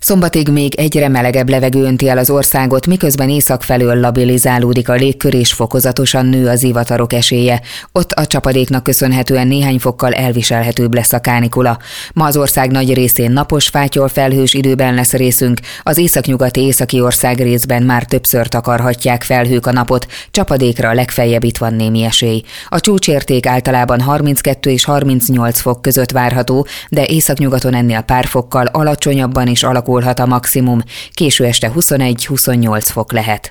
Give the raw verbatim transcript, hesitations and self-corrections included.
Szombatig még egyre melegebb levegő önti el az országot, miközben észak felől labilizálódik a légkör és fokozatosan nő a zivatarok esélye. Ott a csapadéknak köszönhetően néhány fokkal elviselhetőbb lesz a kánikula. Ma az ország nagy részén napos, fátyol, felhős időben lesz részünk, az északnyugati északi ország részben már többször takarhatják felhők a napot, csapadékra legfeljebb itt van némi esély. A csúcsérték általában harminckettő és harmincnyolc fok között várható, de északnyugaton ennél pár fokkal alacsonyabban is alakul a maximum, késő este huszonegy-huszonnyolc fok lehet.